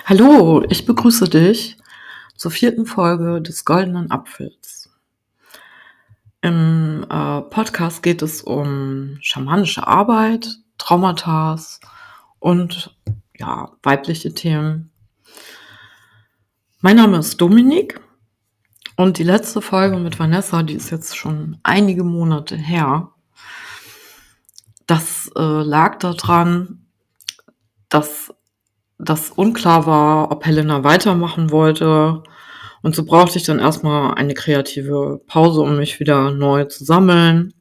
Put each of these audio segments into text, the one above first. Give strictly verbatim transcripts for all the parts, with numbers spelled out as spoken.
Hallo, ich begrüße dich zur vierten Folge des Goldenen Apfels. Im äh, Podcast geht es um schamanische Arbeit, Traumata und ja, weibliche Themen. Mein Name ist Dominik und die letzte Folge mit Vanessa, die ist jetzt schon einige Monate her. Das äh, lag daran, dass das unklar war, ob Helena weitermachen wollte. Und so brauchte ich dann erstmal eine kreative Pause, um mich wieder neu zu sammeln.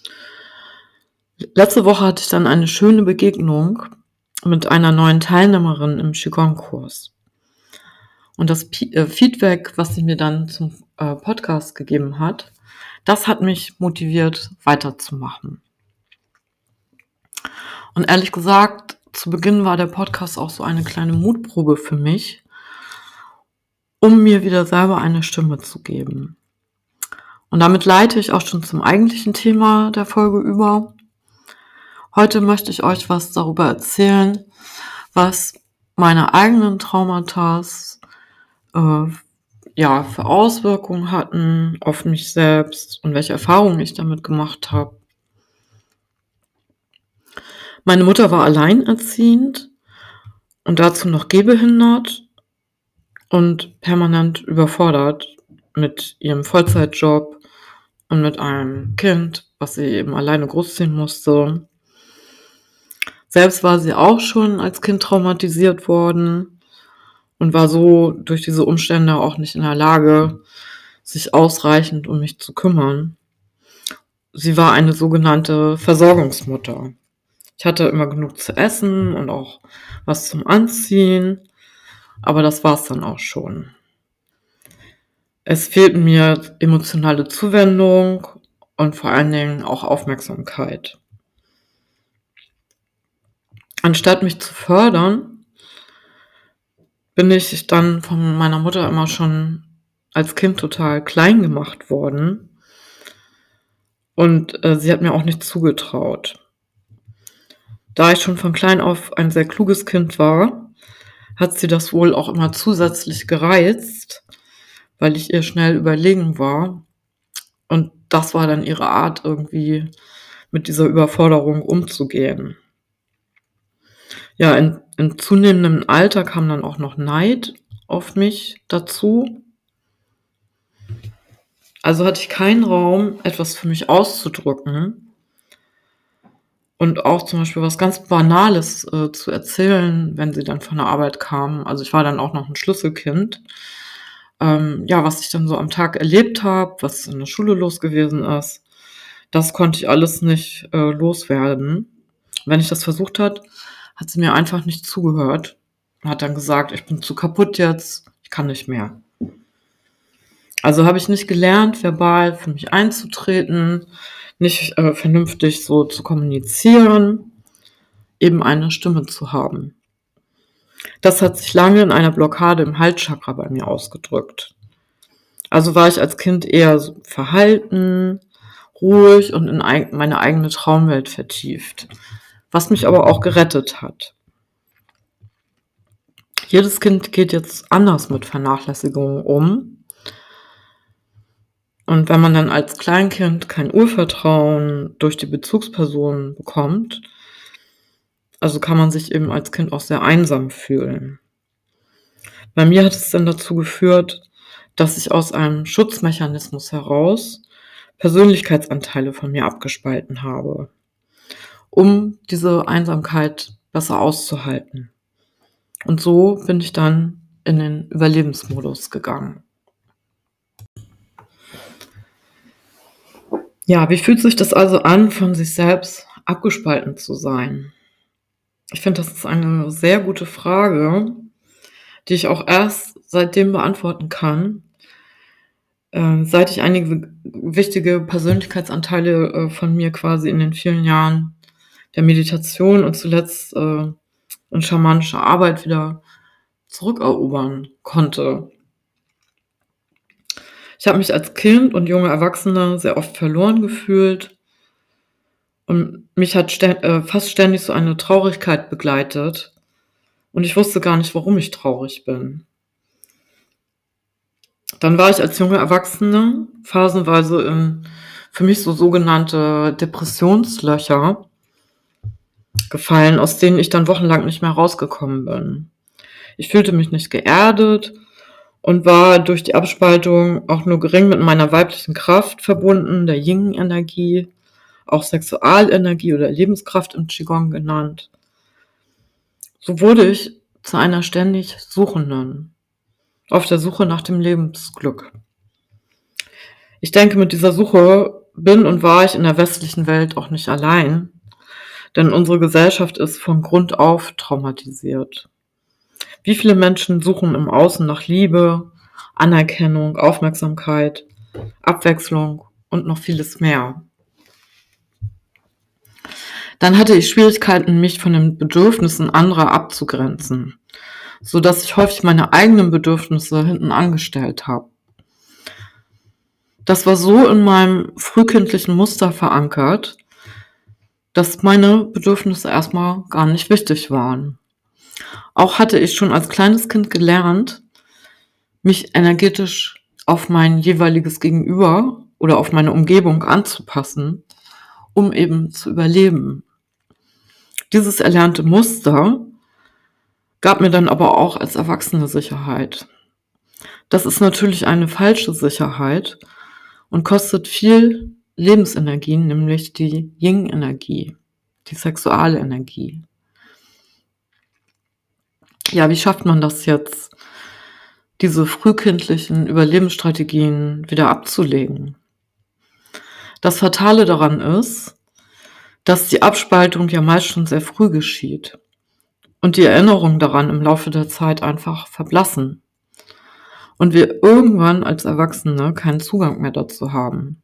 Letzte Woche hatte ich dann eine schöne Begegnung mit einer neuen Teilnehmerin im Qigong-Kurs. Und das P- äh, Feedback, was sie mir dann zum äh, Podcast gegeben hat, das hat mich motiviert, weiterzumachen. Und ehrlich gesagt, zu Beginn war der Podcast auch so eine kleine Mutprobe für mich, um mir wieder selber eine Stimme zu geben. Und damit leite ich auch schon zum eigentlichen Thema der Folge über. Heute möchte ich euch was darüber erzählen, was meine eigenen Traumata äh, ja, für Auswirkungen hatten auf mich selbst und welche Erfahrungen ich damit gemacht habe. Meine Mutter war alleinerziehend und dazu noch gehbehindert und permanent überfordert mit ihrem Vollzeitjob und mit einem Kind, was sie eben alleine großziehen musste. Selbst war sie auch schon als Kind traumatisiert worden und war so durch diese Umstände auch nicht in der Lage, sich ausreichend um mich zu kümmern. Sie war eine sogenannte Versorgungsmutter. Ich hatte immer genug zu essen und auch was zum Anziehen, aber das war's dann auch schon. Es fehlten mir emotionale Zuwendung und vor allen Dingen auch Aufmerksamkeit. Anstatt mich zu fördern, bin ich dann von meiner Mutter immer schon als Kind total klein gemacht worden. Und äh, sie hat mir auch nicht zugetraut. Da ich schon von klein auf ein sehr kluges Kind war, hat sie das wohl auch immer zusätzlich gereizt, weil ich ihr schnell überlegen war. Und das war dann ihre Art, irgendwie mit dieser Überforderung umzugehen. Ja, in, in zunehmendem Alter kam dann auch noch Neid auf mich dazu. Also hatte ich keinen Raum, etwas für mich auszudrücken. Und auch zum Beispiel was ganz Banales äh, zu erzählen, wenn sie dann von der Arbeit kam. Also ich war dann auch noch ein Schlüsselkind. Ähm, ja, was ich dann so am Tag erlebt habe, was in der Schule los gewesen ist, das konnte ich alles nicht äh, loswerden. Wenn ich das versucht hat, hat sie mir einfach nicht zugehört. Hat dann gesagt, ich bin zu kaputt jetzt, ich kann nicht mehr. Also habe ich nicht gelernt, verbal für mich einzutreten, nicht äh, vernünftig so zu kommunizieren, eben eine Stimme zu haben. Das hat sich lange in einer Blockade im Halschakra bei mir ausgedrückt. Also war ich als Kind eher so verhalten, ruhig und in eig- meine eigene Traumwelt vertieft, was mich aber auch gerettet hat. Jedes Kind geht jetzt anders mit Vernachlässigungen um. Und wenn man dann als Kleinkind kein Urvertrauen durch die Bezugspersonen bekommt, also kann man sich eben als Kind auch sehr einsam fühlen. Bei mir hat es dann dazu geführt, dass ich aus einem Schutzmechanismus heraus Persönlichkeitsanteile von mir abgespalten habe, um diese Einsamkeit besser auszuhalten. Und so bin ich dann in den Überlebensmodus gegangen. Ja, wie fühlt sich das also an, von sich selbst abgespalten zu sein? Ich finde, das ist eine sehr gute Frage, die ich auch erst seitdem beantworten kann, äh, seit ich einige wichtige Persönlichkeitsanteile äh, von mir quasi in den vielen Jahren der Meditation und zuletzt äh, in schamanischer Arbeit wieder zurückerobern konnte. Ich habe mich als Kind und junge Erwachsene sehr oft verloren gefühlt und mich hat stä- äh, fast ständig so eine Traurigkeit begleitet und ich wusste gar nicht, warum ich traurig bin. Dann war ich als junge Erwachsene phasenweise in für mich so sogenannte Depressionslöcher gefallen, aus denen ich dann wochenlang nicht mehr rausgekommen bin. Ich fühlte mich nicht geerdet und war durch die Abspaltung auch nur gering mit meiner weiblichen Kraft verbunden, der Yin-Energie, auch Sexualenergie oder Lebenskraft im Qigong genannt. So wurde ich zu einer ständig Suchenden, auf der Suche nach dem Lebensglück. Ich denke, mit dieser Suche bin und war ich in der westlichen Welt auch nicht allein, denn unsere Gesellschaft ist von Grund auf traumatisiert. Wie viele Menschen suchen im Außen nach Liebe, Anerkennung, Aufmerksamkeit, Abwechslung und noch vieles mehr. Dann hatte ich Schwierigkeiten, mich von den Bedürfnissen anderer abzugrenzen, so dass ich häufig meine eigenen Bedürfnisse hinten angestellt habe. Das war so in meinem frühkindlichen Muster verankert, dass meine Bedürfnisse erstmal gar nicht wichtig waren. Auch hatte ich schon als kleines Kind gelernt, mich energetisch auf mein jeweiliges Gegenüber oder auf meine Umgebung anzupassen, um eben zu überleben. Dieses erlernte Muster gab mir dann aber auch als Erwachsene Sicherheit. Das ist natürlich eine falsche Sicherheit und kostet viel Lebensenergie, nämlich die Yin-Energie, die sexuelle Energie. Ja, wie schafft man das jetzt, diese frühkindlichen Überlebensstrategien wieder abzulegen? Das Fatale daran ist, dass die Abspaltung ja meist schon sehr früh geschieht und die Erinnerungen daran im Laufe der Zeit einfach verblassen und wir irgendwann als Erwachsene keinen Zugang mehr dazu haben.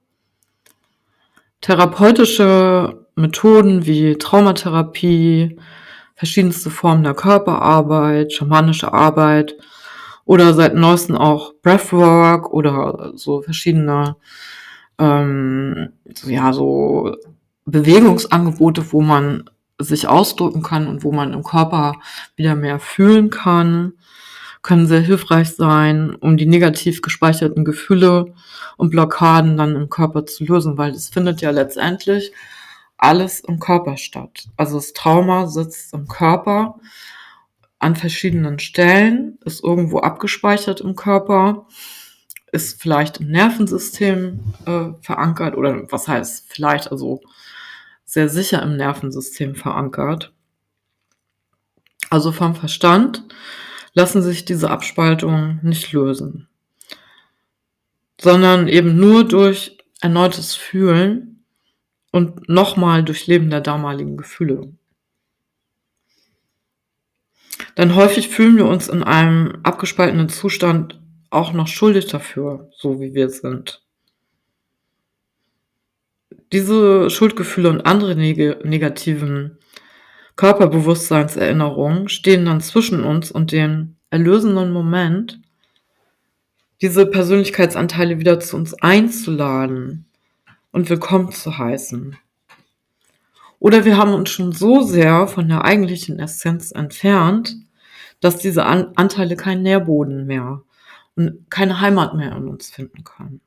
Therapeutische Methoden wie Traumatherapie, verschiedenste Formen der Körperarbeit, schamanische Arbeit oder seit neuestem auch Breathwork oder so verschiedene ähm, so, ja, so Bewegungsangebote, wo man sich ausdrücken kann und wo man im Körper wieder mehr fühlen kann, können sehr hilfreich sein, um die negativ gespeicherten Gefühle und Blockaden dann im Körper zu lösen, weil es findet ja letztendlich alles im Körper statt. Also das Trauma sitzt im Körper an verschiedenen Stellen, ist irgendwo abgespeichert im Körper, ist vielleicht im Nervensystem äh, verankert oder was heißt vielleicht, also sehr sicher im Nervensystem verankert. Also vom Verstand lassen sich diese Abspaltungen nicht lösen, sondern eben nur durch erneutes Fühlen und nochmal Durchleben der damaligen Gefühle. Denn häufig fühlen wir uns in einem abgespaltenen Zustand auch noch schuldig dafür, so wie wir sind. Diese Schuldgefühle und andere neg- negativen Körperbewusstseinserinnerungen stehen dann zwischen uns und dem erlösenden Moment, diese Persönlichkeitsanteile wieder zu uns einzuladen und willkommen zu heißen. Oder wir haben uns schon so sehr von der eigentlichen Essenz entfernt, dass diese An- Anteile keinen Nährboden mehr und keine Heimat mehr in uns finden können.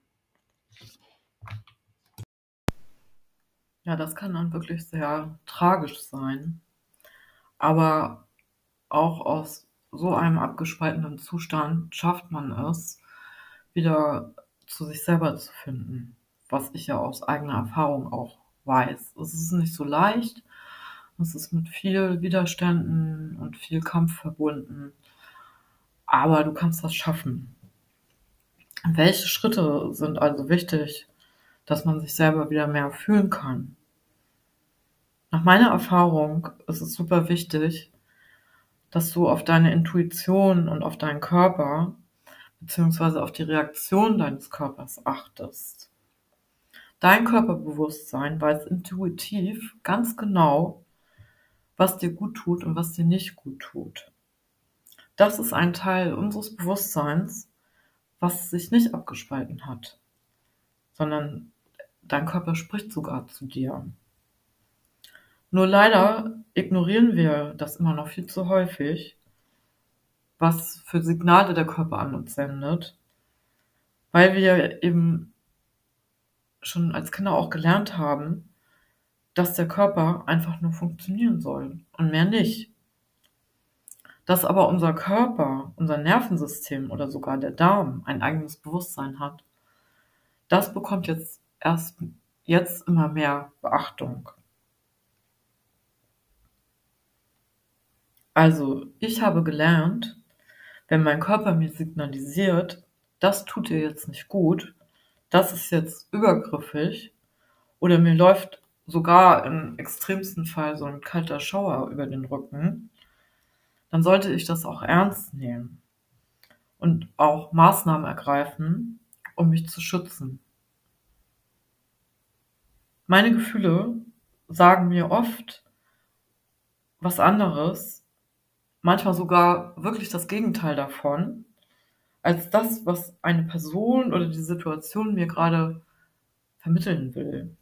Ja, das kann dann wirklich sehr tragisch sein. Aber auch aus so einem abgespaltenen Zustand schafft man es, wieder zu sich selber zu finden, was ich ja aus eigener Erfahrung auch weiß. Es ist nicht so leicht, es ist mit viel Widerständen und viel Kampf verbunden, aber du kannst das schaffen. Welche Schritte sind also wichtig, dass man sich selber wieder mehr fühlen kann? Nach meiner Erfahrung ist es super wichtig, dass du auf deine Intuition und auf deinen Körper beziehungsweise auf die Reaktion deines Körpers achtest. Dein Körperbewusstsein weiß intuitiv ganz genau, was dir gut tut und was dir nicht gut tut. Das ist ein Teil unseres Bewusstseins, was sich nicht abgespalten hat, sondern dein Körper spricht sogar zu dir. Nur leider ignorieren wir das immer noch viel zu häufig, was für Signale der Körper an uns sendet, weil wir eben schon als Kinder auch gelernt haben, dass der Körper einfach nur funktionieren soll und mehr nicht. Dass aber unser Körper, unser Nervensystem oder sogar der Darm ein eigenes Bewusstsein hat, das bekommt jetzt erst jetzt immer mehr Beachtung. Also, ich habe gelernt, wenn mein Körper mir signalisiert, das tut dir jetzt nicht gut, das ist jetzt übergriffig oder mir läuft sogar im extremsten Fall so ein kalter Schauer über den Rücken, dann sollte ich das auch ernst nehmen und auch Maßnahmen ergreifen, um mich zu schützen. Meine Gefühle sagen mir oft was anderes, manchmal sogar wirklich das Gegenteil davon, als das, was eine Person oder die Situation mir gerade vermitteln will.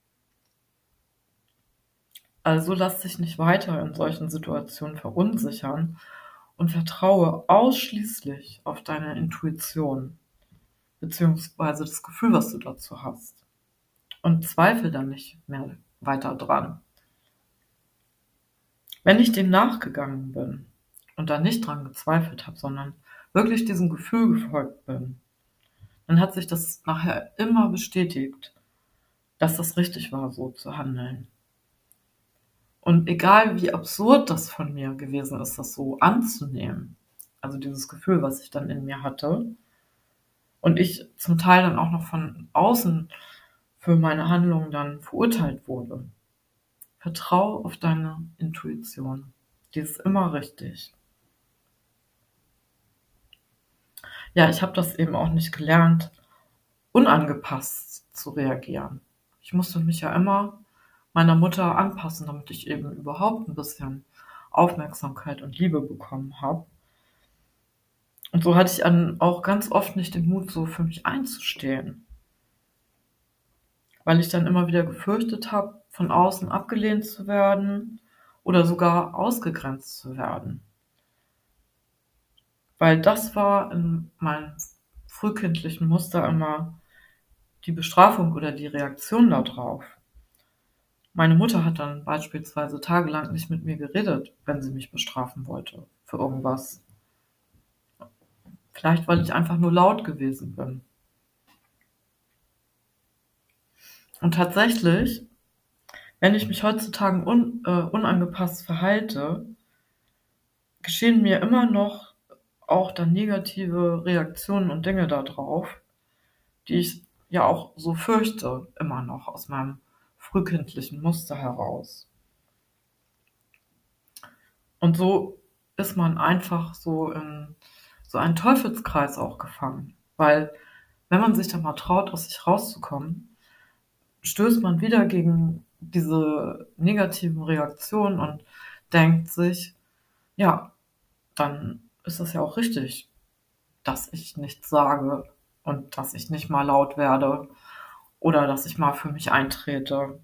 Also lass dich nicht weiter in solchen Situationen verunsichern und vertraue ausschließlich auf deine Intuition beziehungsweise das Gefühl, was du dazu hast. Und zweifle dann nicht mehr weiter dran. Wenn ich dem nachgegangen bin und da nicht dran gezweifelt habe, sondern wirklich diesem Gefühl gefolgt bin, dann hat sich das nachher immer bestätigt, dass das richtig war, so zu handeln. Und egal wie absurd das von mir gewesen ist, das so anzunehmen, also dieses Gefühl, was ich dann in mir hatte, und ich zum Teil dann auch noch von außen für meine Handlungen dann verurteilt wurde. Vertrau auf deine Intuition. Die ist immer richtig. Ja, ich habe das eben auch nicht gelernt, unangepasst zu reagieren. Ich musste mich ja immer meiner Mutter anpassen, damit ich eben überhaupt ein bisschen Aufmerksamkeit und Liebe bekommen habe. Und so hatte ich dann auch ganz oft nicht den Mut, so für mich einzustehen, weil ich dann immer wieder gefürchtet habe, von außen abgelehnt zu werden oder sogar ausgegrenzt zu werden. Weil das war in meinem frühkindlichen Muster immer die Bestrafung oder die Reaktion darauf. Meine Mutter hat dann beispielsweise tagelang nicht mit mir geredet, wenn sie mich bestrafen wollte für irgendwas. Vielleicht, weil ich einfach nur laut gewesen bin. Und tatsächlich, wenn ich mich heutzutage un, äh, unangepasst verhalte, geschehen mir immer noch auch dann negative Reaktionen und Dinge darauf, die ich ja auch so fürchte, immer noch aus meinem frühkindlichen Muster heraus. Und so ist man einfach so in so einen Teufelskreis auch gefangen. Weil wenn man sich dann mal traut, aus sich rauszukommen, stößt man wieder gegen diese negativen Reaktionen und denkt sich, ja, dann ist es ja auch richtig, dass ich nichts sage und dass ich nicht mal laut werde oder dass ich mal für mich eintrete.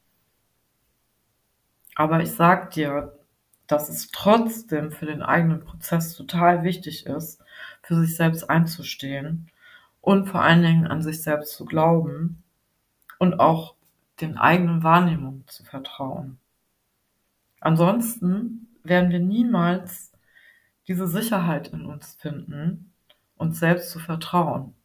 Aber ich sag dir, dass es trotzdem für den eigenen Prozess total wichtig ist, für sich selbst einzustehen und vor allen Dingen an sich selbst zu glauben und auch den eigenen Wahrnehmungen zu vertrauen. Ansonsten werden wir niemals diese Sicherheit in uns finden, uns selbst zu vertrauen.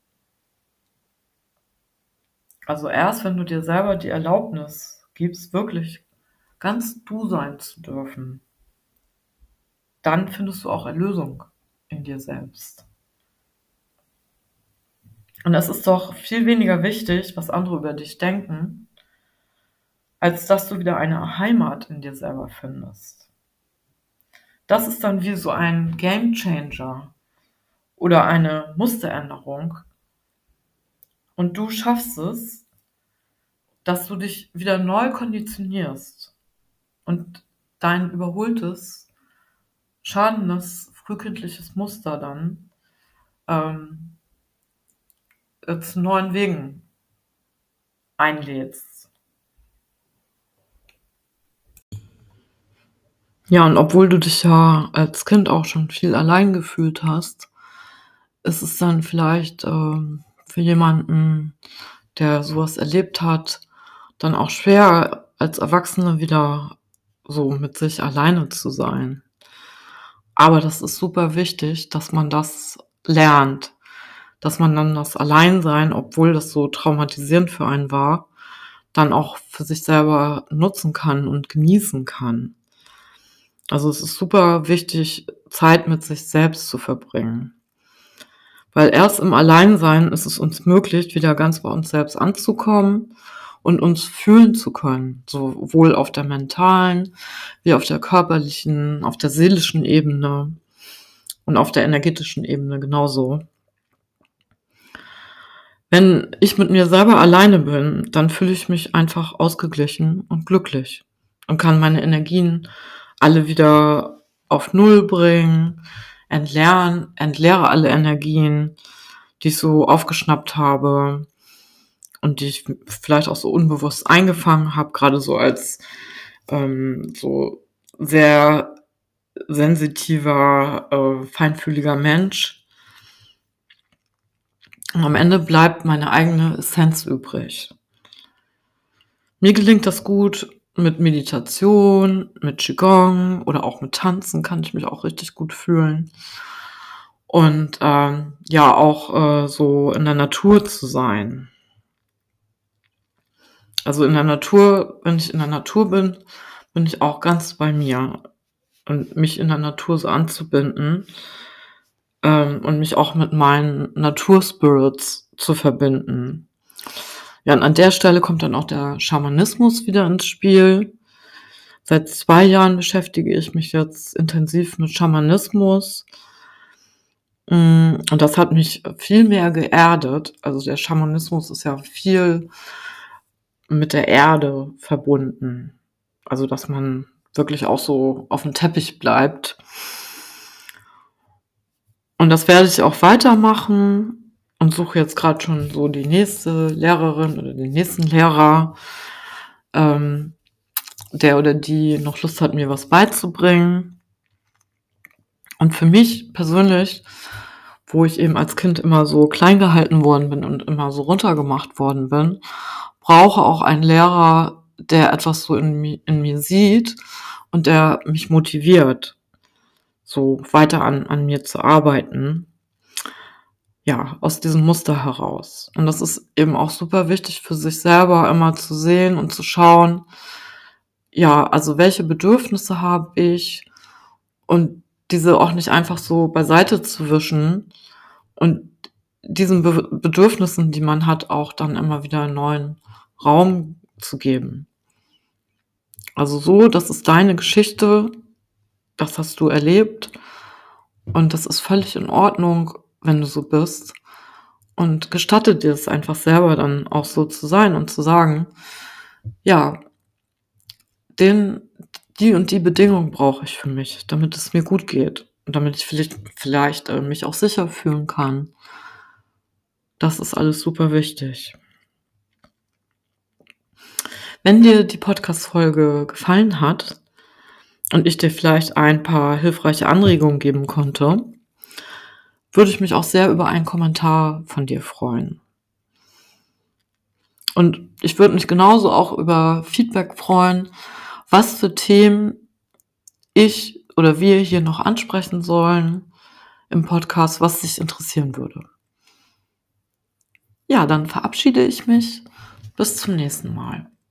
Also erst, wenn du dir selber die Erlaubnis gibst, wirklich ganz du sein zu dürfen, dann findest du auch Erlösung in dir selbst. Und es ist doch viel weniger wichtig, was andere über dich denken, als dass du wieder eine Heimat in dir selber findest. Das ist dann wie so ein Gamechanger oder eine Musteränderung. Und du schaffst es, dass du dich wieder neu konditionierst und dein überholtes, schadendes, frühkindliches Muster dann ähm, äh, zu neuen Wegen einlädst. Ja, und obwohl du dich ja als Kind auch schon viel allein gefühlt hast, ist es dann vielleicht, ähm, für jemanden, der so was erlebt hat, dann auch schwer, als Erwachsene wieder so mit sich alleine zu sein. Aber das ist super wichtig, dass man das lernt, dass man dann das Alleinsein, obwohl das so traumatisierend für einen war, dann auch für sich selber nutzen kann und genießen kann. Also, es ist super wichtig, Zeit mit sich selbst zu verbringen. Weil erst im Alleinsein ist es uns möglich, wieder ganz bei uns selbst anzukommen und uns fühlen zu können, sowohl auf der mentalen wie auf der körperlichen, auf der seelischen Ebene und auf der energetischen Ebene genauso. Wenn ich mit mir selber alleine bin, dann fühle ich mich einfach ausgeglichen und glücklich und kann meine Energien alle wieder auf Null bringen, entleeren, entleere alle Energien, die ich so aufgeschnappt habe und die ich vielleicht auch so unbewusst eingefangen habe, gerade so als ähm, so sehr sensitiver, äh, feinfühliger Mensch. Und am Ende bleibt meine eigene Essenz übrig. Mir gelingt das gut mit Meditation, mit Qigong oder auch mit Tanzen kann ich mich auch richtig gut fühlen. Und ähm, ja, auch äh, so in der Natur zu sein. Also in der Natur, wenn ich in der Natur bin, bin ich auch ganz bei mir. Und mich in der Natur so anzubinden ähm, und mich auch mit meinen Naturspirits zu verbinden. Ja, und an der Stelle kommt dann auch der Schamanismus wieder ins Spiel. Seit zwei Jahren beschäftige ich mich jetzt intensiv mit Schamanismus. Mm, Und das hat mich viel mehr geerdet. Also der Schamanismus ist ja viel mit der Erde verbunden. Also dass man wirklich auch so auf dem Teppich bleibt. Und das werde ich auch weitermachen und suche jetzt gerade schon so die nächste Lehrerin oder den nächsten Lehrer, ähm, der oder die noch Lust hat, mir was beizubringen. Und für mich persönlich, wo ich eben als Kind immer so klein gehalten worden bin und immer so runtergemacht worden bin, brauche auch einen Lehrer, der etwas so in, mi- in mir sieht und der mich motiviert, so weiter an, an mir zu arbeiten. Ja, aus diesem Muster heraus. Und das ist eben auch super wichtig für sich selber immer zu sehen und zu schauen, ja, also welche Bedürfnisse habe ich und diese auch nicht einfach so beiseite zu wischen und diesen Be Bedürfnissen, die man hat, auch dann immer wieder einen neuen Raum zu geben. Also so, das ist deine Geschichte, das hast du erlebt und das ist völlig in Ordnung, wenn du so bist. Und gestatte dir es einfach selber dann auch so zu sein und zu sagen, ja, den, die und die Bedingung brauche ich für mich, damit es mir gut geht und damit ich vielleicht, vielleicht äh, mich auch sicher fühlen kann. Das ist alles super wichtig. Wenn dir die Podcast-Folge gefallen hat und ich dir vielleicht ein paar hilfreiche Anregungen geben konnte, würde ich mich auch sehr über einen Kommentar von dir freuen. Und ich würde mich genauso auch über Feedback freuen, was für Themen ich oder wir hier noch ansprechen sollen im Podcast, was dich interessieren würde. Ja, dann verabschiede ich mich. Bis zum nächsten Mal.